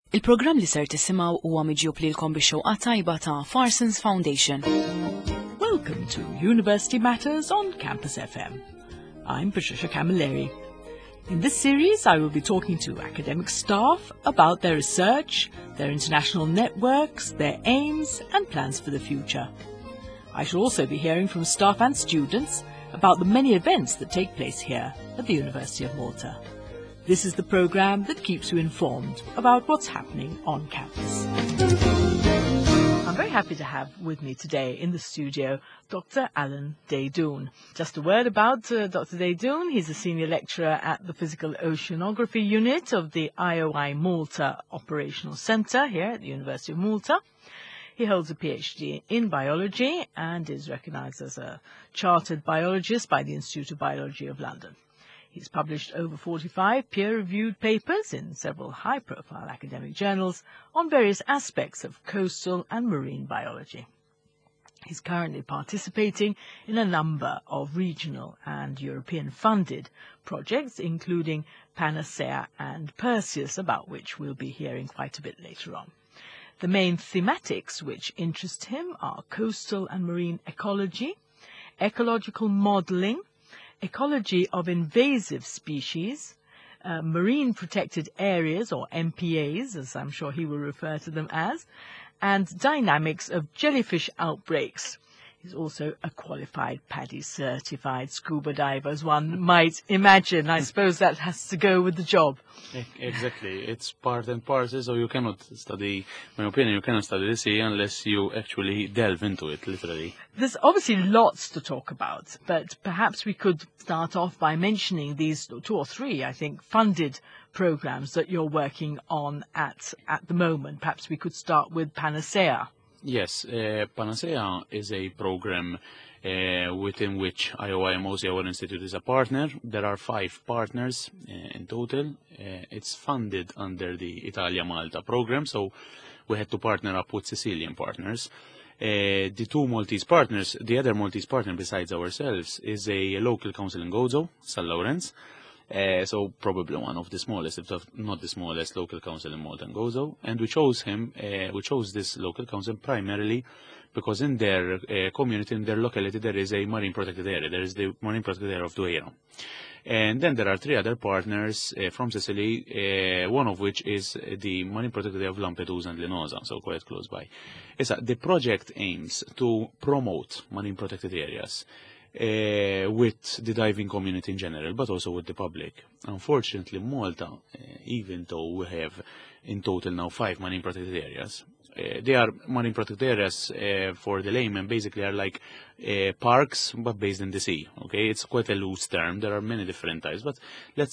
Il-programm li ser tisimgħu huwa miġjub lilkom bix-xewqa tajba ta' Farsons Foundation. Welcome to University Matters on Campus FM. I'm Patricia Camilleri. In this series, I will be talking to academic staff about their research, their international networks, their aims and plans for the future. I shall also be hearing from staff and students about the many events that take place here at the University of Malta. This is the programme that keeps you informed about what's happening on campus. I'm very happy to have with me today in the studio Dr. Alan Daydoun. Just a word about Dr. Daydoun. He's a senior lecturer at the Physical Oceanography Unit of the IOI Malta Operational Centre here at the University of Malta. He holds a PhD in biology and is recognised as a chartered biologist by the Institute of Biology of London. He's published over 45 peer-reviewed papers in several high-profile academic journals on various aspects of coastal and marine biology. He's currently participating in a number of regional and European-funded projects, including Panacea and Perseus, about which we'll be hearing quite a bit later on. The main thematics which interest him are coastal and marine ecology, ecological modelling, ecology of invasive species, marine protected areas, or MPAs, as I'm sure he will refer to them as, and dynamics of jellyfish outbreaks. He's also a qualified PADI certified scuba diver, as one might imagine. I suppose that has to go with the job. Exactly. It's part and parcel, so you cannot study, in my opinion, you cannot study the sea unless you actually delve into it, literally. There's obviously lots to talk about, but perhaps we could start off by mentioning these 2 or 3, I think, funded programs that you're working on at the moment. Perhaps we could start with Panacea. Yes, Panacea is a program within which IOI Mosey, our institute, is a partner. There are 5 partners in total. It's funded under the Italia-Malta program, so we had to partner up with Sicilian partners. The 2 Maltese partners, the other Maltese partner besides ourselves, is a local council in Gozo, San Lawrence. So probably one of the smallest, if not the smallest, local council in Malta and Gozo. And we chose this local council primarily because in their community, in their locality, there is a marine protected area. There is the marine protected area of Duera. And then there are 3 other partners from Sicily, one of which is the marine protected area of Lampedusa and Linosa, so quite close by. The project aims to promote marine protected areas with the diving community in general, but also with the public. Unfortunately, Malta, even though we have in total now 5 marine protected areas, they are marine protected areas for the layman, basically are like parks, but based in the sea. Okay, it's quite a loose term. There are many different types, but let's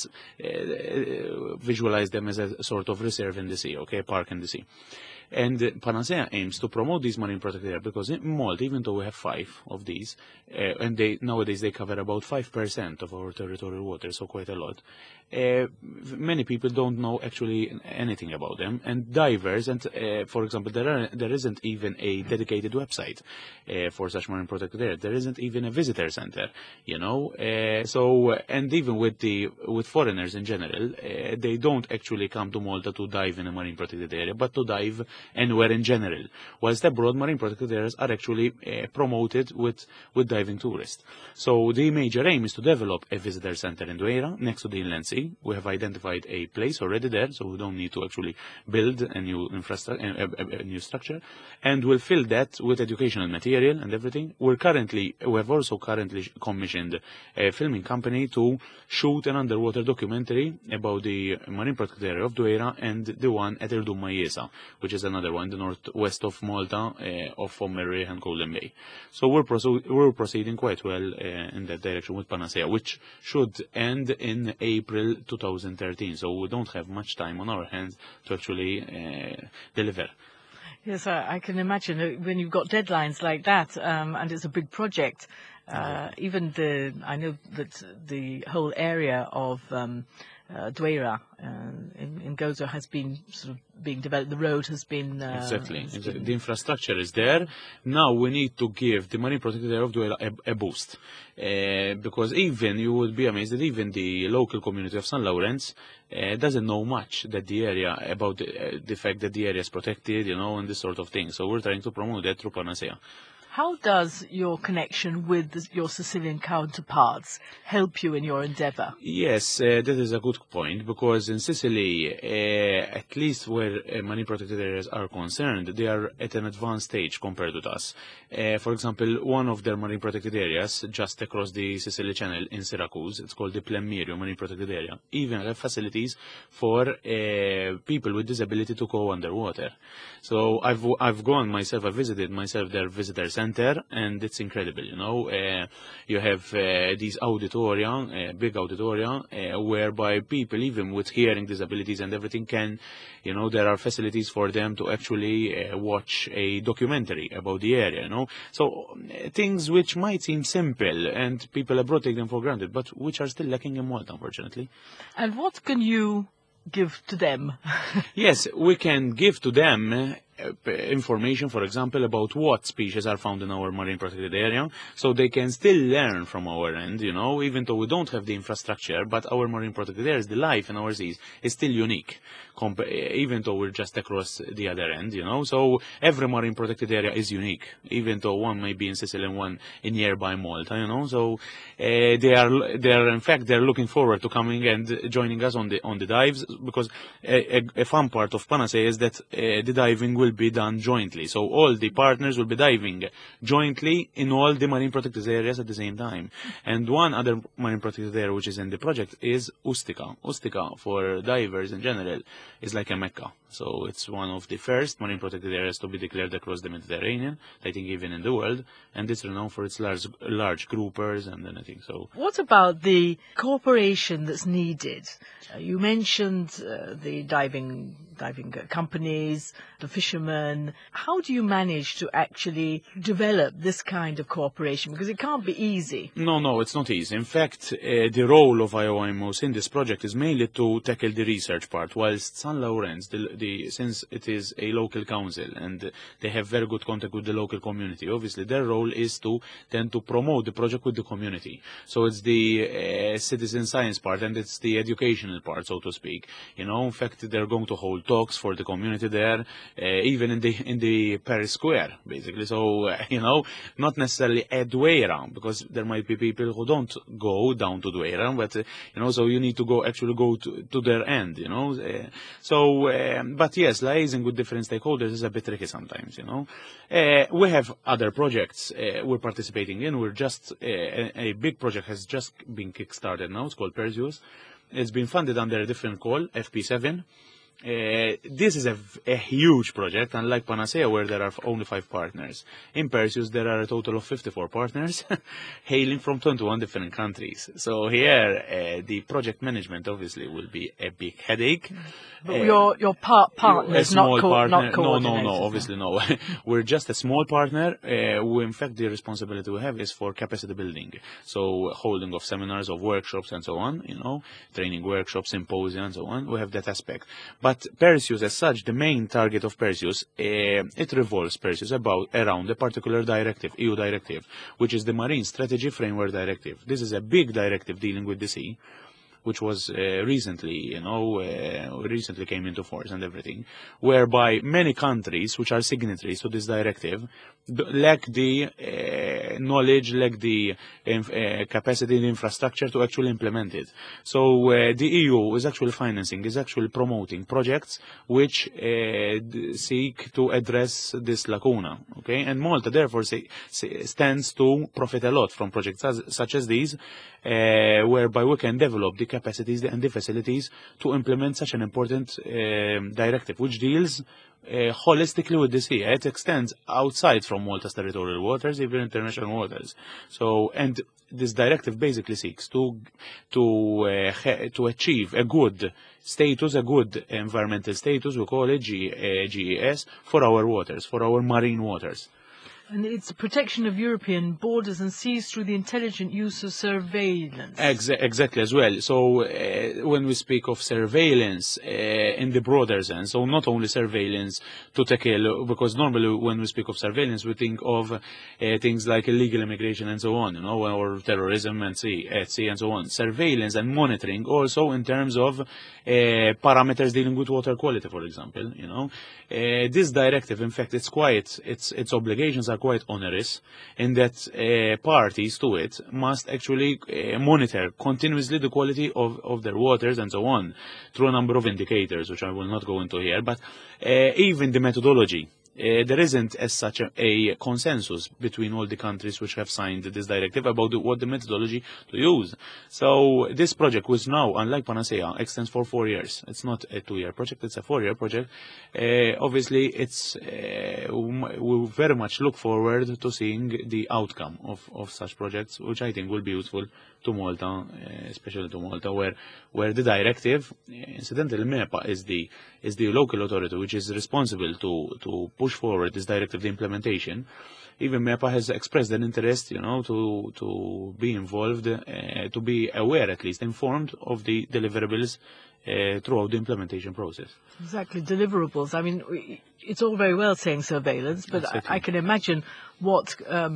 visualize them as a sort of reserve in the sea. Okay, park in the sea. And Panacea aims to promote these marine protected areas because in Malta, even though we have 5 of these, and nowadays they cover about 5% of our territorial water, so quite a lot. Many people don't know actually anything about them, and divers, and for example, there isn't even a dedicated website for such marine protected areas. There isn't even a visitor center, you know. And even with foreigners in general, they don't actually come to Malta to dive in a marine protected area, but to dive anywhere in general. Whilst abroad, marine protected areas are actually promoted with diving tourists. So the major aim is to develop a visitor center in Duera next to the inland sea. We have identified a place already there, so we don't need to actually build a new infrastructure, a new structure, and we'll fill that with educational material and everything. We have also currently commissioned a filming company to shoot an underwater documentary about the marine protected area of Duera and the one at Irdum Majesa, which is another one in the northwest of Malta, off Fomerre and Golden Bay. So we're proceeding quite well in that direction with Panacea, which should end in April 2013. So we don't have much time on our hands to actually deliver. Yes, I can imagine when you've got deadlines like that, and it's a big project. I know that the whole area of Dweira in Gozo has been sort of being developed. The road has been Exactly. has Exactly. been- The infrastructure is there. Now we need to give the Marine Protected Area of Dweira a boost. Because even, you would be amazed that even the local community of St. Lawrence doesn't know much that the area, about the fact that the area is protected, and this sort of thing. So we're trying to promote that through Panacea. How does your connection with your Sicilian counterparts help you in your endeavour? Yes, that is a good point, because in Sicily, at least where marine protected areas are concerned, they are at an advanced stage compared with us. For example, one of their marine protected areas, just across the Sicily Channel in Syracuse, it's called the Plemmyrio Marine Protected Area, even have facilities for people with disability to go underwater. So I've gone myself, I visited myself their visitor center, and it's incredible, you have these auditorium, big auditorium, whereby people even with hearing disabilities and everything can, there are facilities for them to actually watch a documentary about the area, So things which might seem simple and people abroad take them for granted, but which are still lacking in Malta, unfortunately. And what can you give to them? Yes, we can give to them information, for example, about what species are found in our marine protected area, so they can still learn from our end, even though we don't have the infrastructure, but our marine protected areas, the life in our seas is still unique, even though we're just across the other end, So every marine protected area is unique, even though one may be in Sicily and one in nearby Malta, So they're looking forward to coming and joining us on the dives, because a fun part of Panacea is that the diving will be done jointly. So all the partners will be diving jointly in all the marine protected areas at the same time. And one other marine protected area which is in the project is Ustica. Ustica, for divers in general, is like a mecca. So it's one of the first marine protected areas to be declared across the Mediterranean, I think even in the world, and it's renowned for its large groupers and anything. So What about the cooperation that's needed? You mentioned the diving companies, the fishermen. How do you manage to actually develop this kind of cooperation? Because it can't be easy. No, it's not easy. In fact, the role of IOMOS in this project is mainly to tackle the research part, whilst St. Lawrence, since it is a local council and they have very good contact with the local community, obviously their role is to promote the project with the community. So it's the citizen science part and it's the educational part, so to speak. In fact, they're going to hold talks for the community there, even in the Paris Square, basically. So, not necessarily at Dweira, because there might be people who don't go down to Dweira, but, so you need to go to their end, but yes, liaising with different stakeholders is a bit tricky sometimes, We have other projects we're participating in. We're just, a big project has just been kickstarted now. It's called Perseus. It's been funded under a different call, FP7. This is a huge project, unlike Panacea, where there are only 5 partners. In Perseus, there are a total of 54 partners, hailing from 21 different countries. So here, the project management obviously will be a big headache. But your partners, not coordinators. No, obviously no. We're just a small partner. In fact, the responsibility we have is for capacity building. So holding of seminars, of workshops and so on, training workshops, symposia and so on. We have that aspect. But Perseus as such, the main target of Perseus, it revolves Perseus around a particular directive, EU directive, which is the Marine Strategy Framework Directive. This is a big directive dealing with the sea, which was recently came into force and everything, whereby many countries which are signatories to this directive lack the knowledge, lack the capacity and infrastructure to actually implement it. So the EU is actually promoting projects which seek to address this lacuna. Okay, and Malta therefore stands to profit a lot from projects such as these, whereby we can develop the capacities and the facilities to implement such an important directive, which deals holistically with the sea. It extends outside from Malta's territorial waters, even international waters. So, and this directive basically seeks to achieve a good status, a good environmental status, we call it GES, for our waters, for our marine waters. And it's the protection of European borders and seas through the intelligent use of surveillance. Exactly as well. So when we speak of surveillance in the broader sense, so not only surveillance to tackle, because normally when we speak of surveillance, we think of things like illegal immigration and so on, or terrorism and at sea and so on. Surveillance and monitoring also in terms of parameters dealing with water quality, for example. This directive, in fact, its obligations are quite onerous in that parties to it must actually monitor continuously the quality of their waters and so on through a number of indicators, which I will not go into here, but even the methodology. There isn't as such a consensus between all the countries which have signed this directive about what the methodology to use. So this project, which now, unlike Panacea, extends for 4 years. It's not a 2-year project, it's a 4-year project. Obviously, we very much look forward to seeing the outcome of such projects, which I think will be useful to Malta, especially to Malta, where the directive, incidentally, MEPA is the local authority which is responsible to push forward this directive, the implementation. Even MEPA has expressed an interest, to be involved, to be aware, at least informed of the deliverables throughout the implementation process. Exactly, deliverables. I mean, it's all very well saying surveillance, but I can imagine what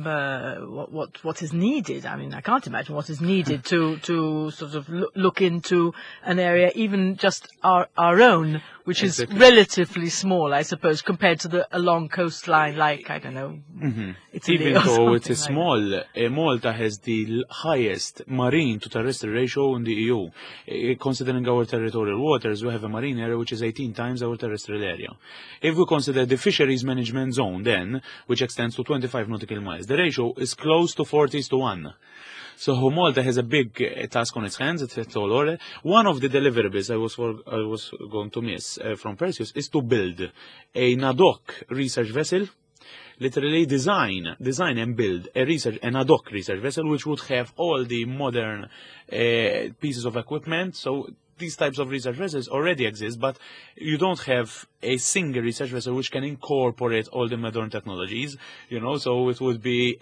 is needed. I mean, I can't imagine what is needed to sort of look into an area, even just our own, which is relatively small, I suppose, compared to a long coastline like, I don't know, Italy. Even though it is small, Malta has the highest marine to terrestrial ratio in the EU. Considering our territorial waters, we have a marine area which is 18 times our terrestrial area. If we consider the fisheries management zone then, which extends to 25 nautical miles, the ratio is close to 40:1. So Malta has a big task on its hands. It's all over. One of the deliverables I was going to miss from Perseus is to build an ad hoc research vessel. Literally design and build an ad hoc research vessel which would have all the modern pieces of equipment. So these types of research vessels already exist, but you don't have a single research vessel which can incorporate all the modern technologies, so it would be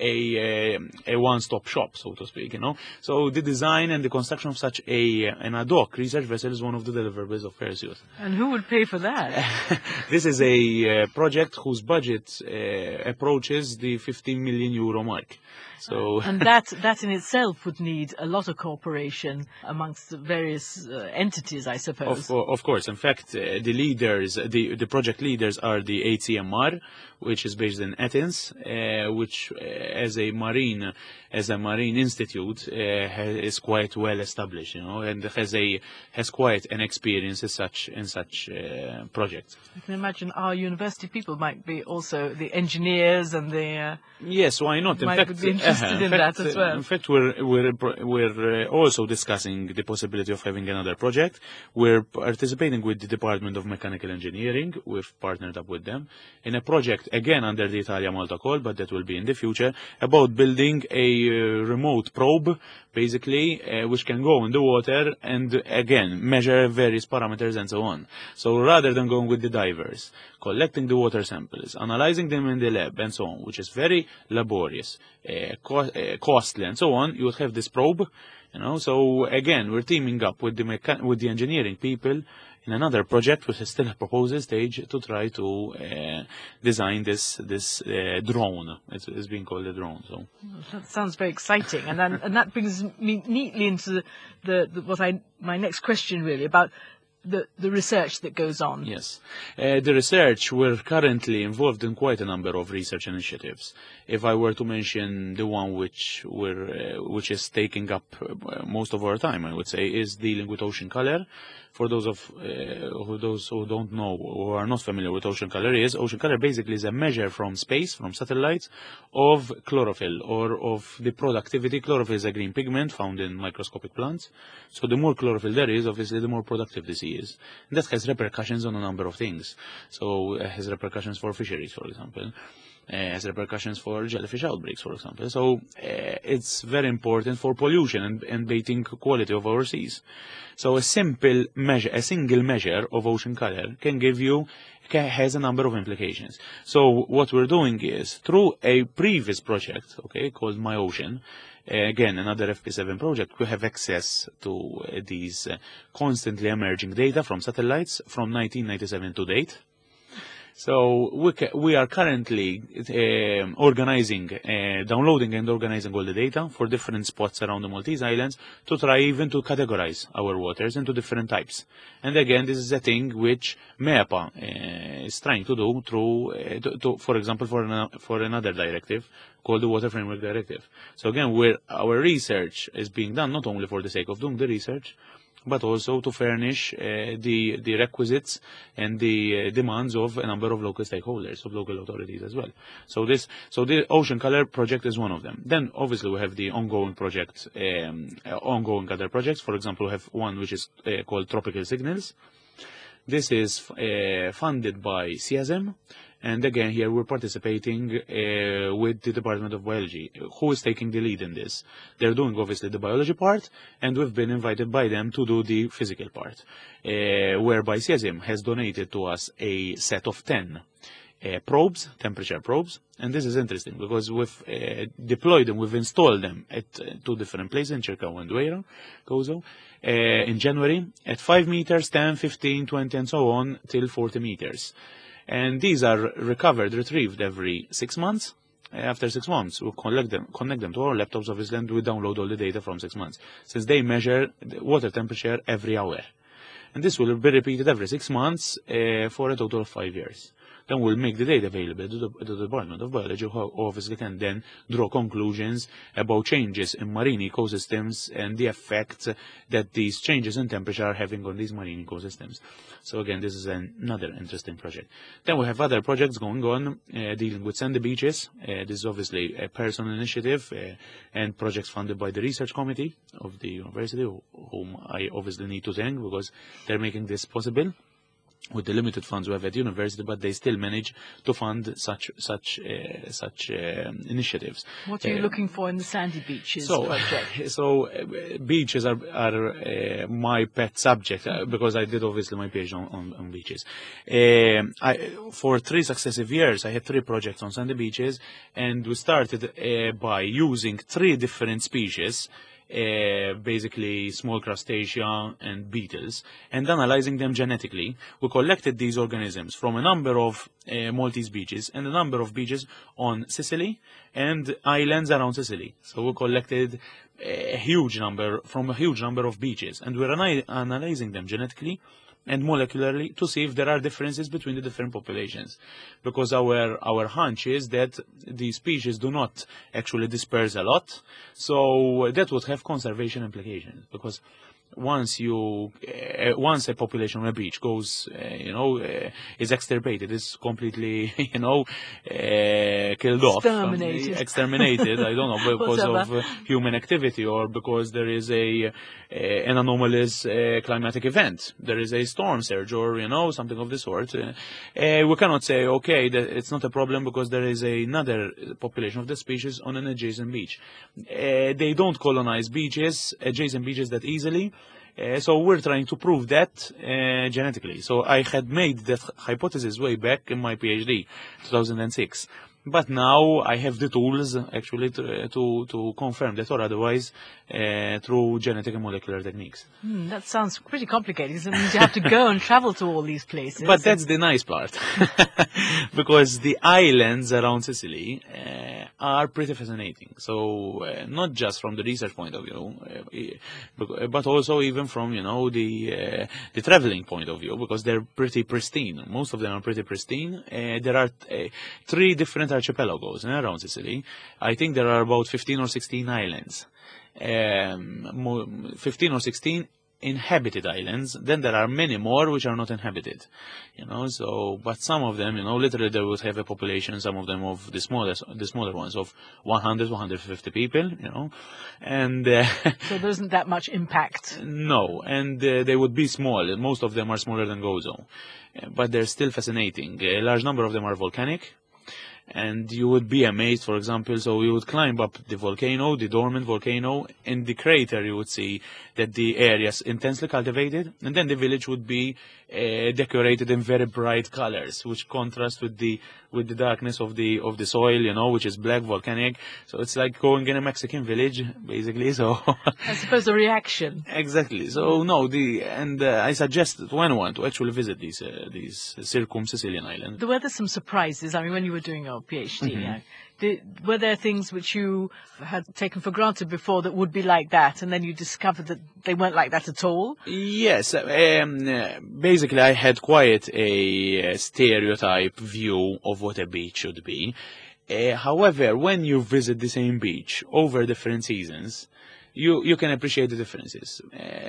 a one-stop shop, so to speak, So the design and the construction of such an ad hoc research vessel is one of the deliverables of Perseus. And who would pay for that? This is a project whose budget approaches the 15 million euro mark. So and that in itself would need a lot of cooperation amongst the various entities, I suppose. Of course. In fact, the project leaders are the ACMR, which is based in Athens, which as a marine institute is quite well established, and has quite an experience in such projects. I can imagine our university people might be also the engineers and the yes, why not? Be interested in that as well. In fact, we're also discussing the possibility of having another project. We're participating with the Department of Mechanical Engineering. We've partnered up with them in a project, again under the Italia-Malta call, but that will be in the future, about building a remote probe, basically, which can go in the water and, again, measure various parameters and so on. So rather than going with the divers, collecting the water samples, analyzing them in the lab and so on, which is very laborious, costly and so on, you would have this probe, So again, we're teaming up with the engineering people in another project, which is still a proposal stage, to try to design this drone. It's being called a drone. So that sounds very exciting, and that brings me neatly into my next question, really, about the research that goes on. Yes. The research, we're currently involved in quite a number of research initiatives. If I were to mention the one which is taking up most of our time, I would say, is dealing with ocean color. For those who don't know or are not familiar with ocean color basically is a measure from space, from satellites, of chlorophyll or of the productivity. Chlorophyll is a green pigment found in microscopic plants. So the more chlorophyll there is, obviously the more productive the sea is. And that has repercussions on a number of things. So it has repercussions for fisheries, for example. as repercussions for jellyfish outbreaks, for example. So it's very important for pollution and baiting quality of our seas. So a single measure of ocean color has a number of implications. So what we're doing is, through a previous project, called My Ocean, again, another FP7 project, we have access to these constantly emerging data from satellites from 1997 to date. So we are currently downloading and organizing all the data for different spots around the Maltese Islands to try even to categorize our waters into different types. And again, this is a thing which MEAPA is trying to do through, for example, for another directive called the Water Framework Directive. So again, our research is being done not only for the sake of doing the research, but also to furnish the requisites and the demands of a number of local stakeholders, of local authorities as well. So the Ocean Color project is one of them. Then obviously we have the ongoing project, ongoing other projects. For example, we have one which is called Tropical Signals. This is funded by CSM. And again, here we're participating with the Department of Biology, who is taking the lead in this. They're doing obviously the biology part, and we've been invited by them to do the physical part, whereby CSM has donated to us a set of 10 probes, temperature probes. And this is interesting because we've deployed them, we've installed them at 2 different places, in Circao and Dueira, Gozo, in January, at 5 meters, 10, 15, 20, and so on, till 40 meters. And these are retrieved every 6 months. After 6 months, we'll connect them to our laptops, obviously, and we download all the data from 6 months, since they measure the water temperature every hour. And this will be repeated every 6 months for a total of 5 years. Then we'll make the data available to the Department of Biology, who obviously can then draw conclusions about changes in marine ecosystems and the effect that these changes in temperature are having on these marine ecosystems. So again, this is another interesting project. Then we have other projects going on dealing with sandy beaches. This is obviously a personal initiative and projects funded by the research committee of the university, whom I obviously need to thank because they're making this possible with the limited funds we have at university, but they still manage to fund such initiatives. What are you looking for in the sandy beaches project? So beaches are my pet subject because I did obviously my PhD on beaches. For 3 successive years, I had 3 projects on sandy beaches, and we started by using 3 different species, basically small crustacea and beetles, and analyzing them genetically. We collected these organisms from a number of Maltese beaches and a number of beaches on Sicily and islands around Sicily. So we collected a huge number of beaches, and we're analyzing them genetically and molecularly to see if there are differences between the different populations, because our hunch is that these species do not actually disperse a lot, so that would have conservation implications, because once a population on a beach goes, is extirpated, is completely, killed off, exterminated, I don't know, because of human activity or because there is an anomalous climatic event, there is a storm surge or, something of the sort. We cannot say, okay, that it's not a problem because there is another population of the species on an adjacent beach. They don't colonize adjacent beaches that easily. So we're trying to prove that genetically. So I had made that hypothesis way back in my PhD, 2006. But now I have the tools actually to confirm that or otherwise through genetic and molecular techniques. That sounds pretty complicated. It means you have to go and travel to all these places. But that's the nice part. Because the islands around Sicily are pretty fascinating. So not just from the research point of view, but also even from, the traveling point of view, because they're pretty pristine. Most of them are pretty pristine. There are 3 different archipelagos around Sicily. I think there are about 15 or 16 islands. 15 or 16 inhabited islands. Then there are many more which are not inhabited. But some of them, literally they would have a population, some of them of the smaller ones of 100, 150 people, and so there isn't that much impact. No, and they would be small. Most of them are smaller than Gozo, but they're still fascinating. A large number of them are volcanic. and you would be amazed, for example, so you would climb up the volcano, the dormant volcano. In the crater you would see that the area is intensely cultivated, and then the village would be decorated in very bright colors, which contrast with the darkness of the soil, you know, which is black, volcanic. So it's like going in a Mexican village, basically. So I suppose a reaction. exactly. So no, I suggest to anyone to actually visit these circum-Sicilian islands. Were there some surprises? I mean, when you were doing your PhD, were there things which you had taken for granted before that would be like that, and then you discovered that they weren't like that at all? Yes. Basically, I had quite a stereotype view of what a beach should be. However, when you visit the same beach over different seasons, you can appreciate the differences.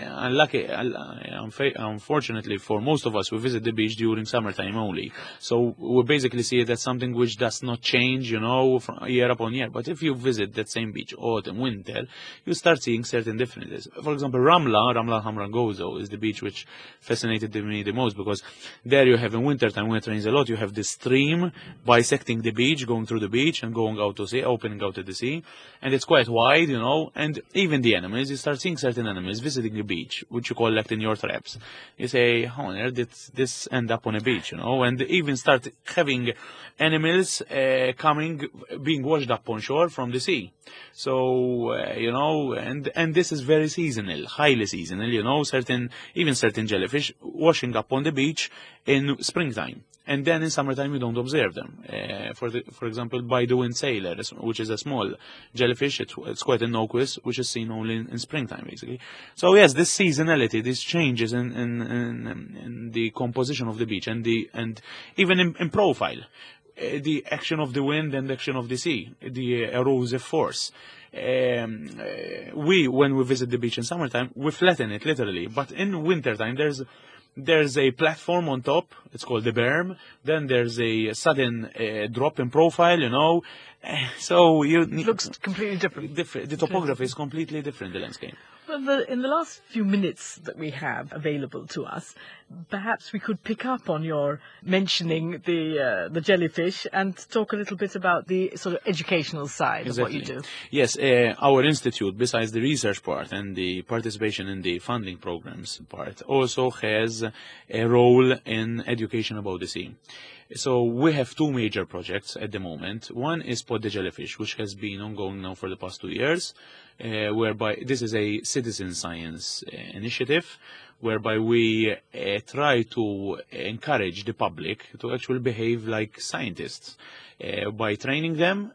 Unfortunately for most of us, we visit the beach during summertime only. So we basically see it as something which does not change, you know, from year upon year. But if you visit that same beach, autumn, winter, you start seeing certain differences. For example, Ramla Hamrangozo is the beach which fascinated me the most, because there you have in wintertime, when it rains a lot, you have this stream bisecting the beach, going through the beach and going out to sea, opening out to the sea. And it's quite wide, you know, and even the animals, you start seeing certain animals visiting the beach, which you collect in your traps. You say, how on earth did this end up on a beach, you know? And even start having animals being washed up on shore from the sea. So, you know, and this is very seasonal, highly seasonal, you know, even certain jellyfish washing up on the beach in springtime. And then in summertime you don't observe them. For example, Baidu sailor, which is a small jellyfish, it's quite innocuous, which is seen only in springtime, basically. So yes, this seasonality, these changes in the composition of the beach, and even in profile, the action of the wind and the action of the sea, the erosive force. When we visit the beach in summertime, we flatten it literally, but in wintertime there's a platform on top. It's called the berm. Then there's a sudden drop in profile, you know. So it looks completely different. The topography is completely different, the landscape. Well, in the last few minutes that we have available to us, perhaps we could pick up on your mentioning the jellyfish and talk a little bit about the sort of educational side of what you do. Yes, our institute, besides the research part and the participation in the funding programs part, also has a role in education about the sea. So we have two major projects at the moment. One is Pod the Jellyfish, which has been ongoing now for the past 2 years, whereby this is a citizen science initiative, whereby we try to encourage the public to actually behave like scientists by training them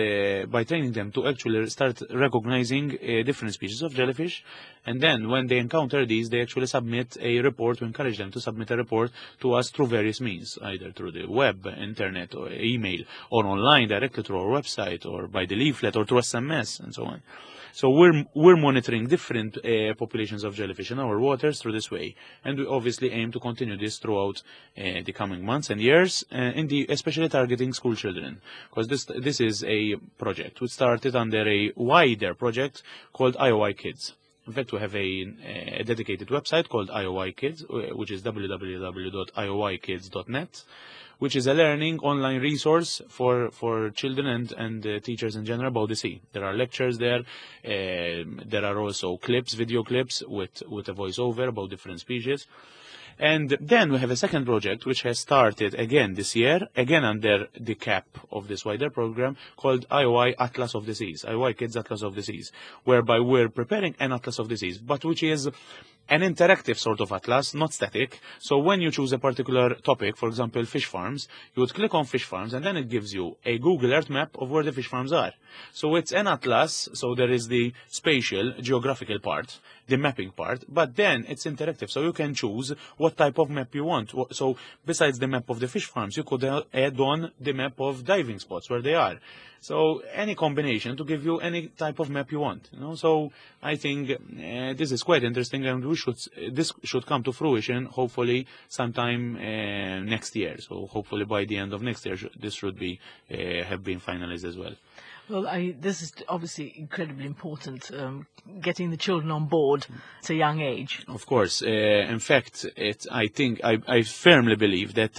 to actually start recognizing different species of jellyfish. And then when they encounter these, they actually submit a report. We encourage them to submit a report to us through various means, either through the web, internet, or email, or online directly through our website, or by the leaflet, or through SMS, and so on. So we're monitoring different populations of jellyfish in our waters through this way, and we obviously aim to continue this throughout the coming months and years, especially targeting school children, because this is a project which started under a wider project called IOI Kids. In fact, we have a dedicated website called IOI Kids, which is www.ioikids.net. which is a learning online resource for children and teachers in general about the sea. There are lectures there. There are also video clips with a voiceover about different species. And then we have a second project which has started again this year, again under the cap of this wider program, called IOI Atlas of the Seas, IOI Kids Atlas of the Seas, whereby we're preparing an Atlas of the Seas, but which is an interactive sort of atlas, not static. So when you choose a particular topic, for example, fish farms, you would click on fish farms, and then it gives you a Google Earth map of where the fish farms are. So it's an atlas, so there is the spatial, geographical part, the mapping part, but then it's interactive, so you can choose what type of map you want. So besides the map of the fish farms, you could add on the map of diving spots where they are. So any combination to give you any type of map you want, you know. So I think this is quite interesting, and this should come to fruition hopefully sometime next year. So hopefully by the end of next year, this should be have been finalized as well. Well, this is obviously incredibly important, getting the children on board at a young age. Of course. In fact, I firmly believe that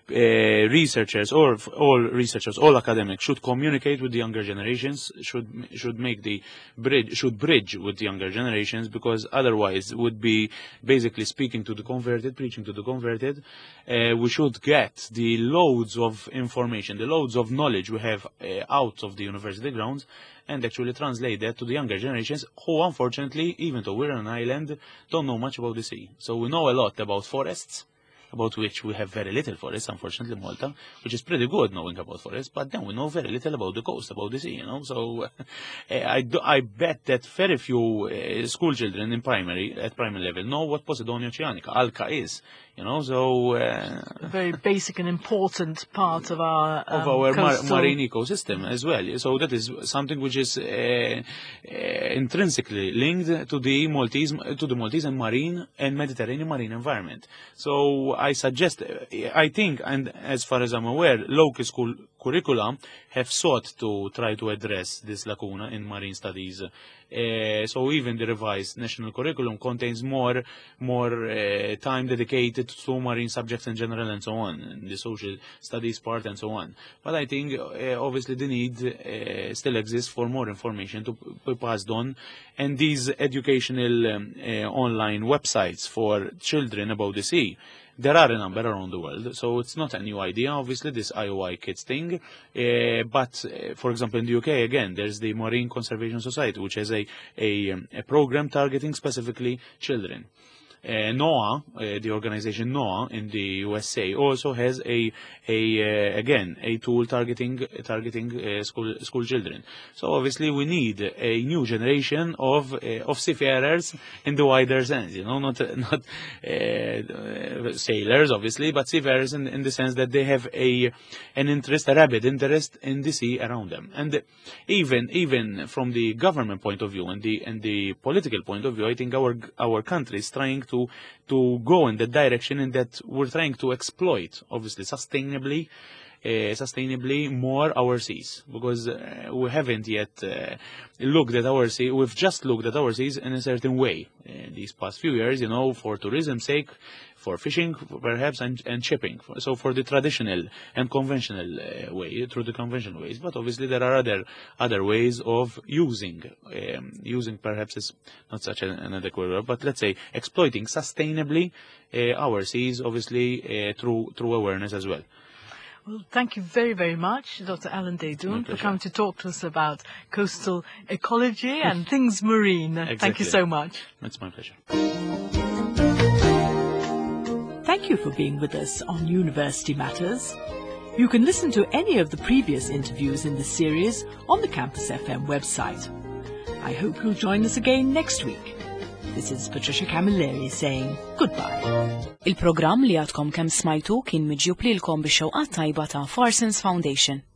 researchers, or all researchers, all academics should communicate with the younger generations, should bridge with the younger generations, because otherwise would be basically speaking to the converted, preaching to the converted. We should get the loads of information, the loads of knowledge we have out of the university grounds, and actually translate that to the younger generations who, unfortunately, even though we're on an island, don't know much about the sea. So we know a lot about forests, about which we have very little forests, unfortunately, in Malta, which is pretty good knowing about forests, but then we know very little about the coast, about the sea, So I bet that very few school children at primary level know what Posidonia oceanica, Alca, is, So a very basic and important part of our marine ecosystem as well. So that is something which is intrinsically linked to the Maltese and marine and Mediterranean marine environment. So I think, and as far as I'm aware, local school curricula have sought to try to address this lacuna in marine studies. So even the revised national curriculum contains more time dedicated to marine subjects in general and so on, and the social studies part and so on. But I think obviously the need still exists for more information to be passed on, and these educational online websites for children about the sea, there are a number around the world, so it's not a new idea, obviously, this IOI Kids thing. But, for example, in the UK, again, there's the Marine Conservation Society, which has a program targeting specifically children. NOAA, the organization NOAA in the USA, also has a tool targeting school children. So obviously we need a new generation of seafarers in the wider sense, not sailors obviously, but seafarers in the sense that they have a rabid interest in the sea around them. And even from the government point of view and the political point of view, I think our country is trying to go in the direction in that we're trying to exploit, obviously, sustainably more our seas, because we haven't yet looked at our sea. We've just looked at our seas in a certain way these past few years, for tourism's sake, for fishing perhaps, and shipping. So for the traditional and conventional way, through the conventional ways. But obviously there are other ways of using perhaps is not such an adequate word, but let's say exploiting sustainably our seas, obviously through awareness as well. Well, thank you very, very much, Dr. Alan Daydoun, for coming to talk to us about coastal ecology and things marine. Exactly. Thank you so much. It's my pleasure. Thank you for being with us on University Matters. You can listen to any of the previous interviews in this series on the Campus FM website. I hope you'll join us again next week. This is Patricia Camilleri saying goodbye. Il-programm li għadkom kemm smajtu kien miġjub lilkom bix-xewqat tajba ta' Farsons Foundation.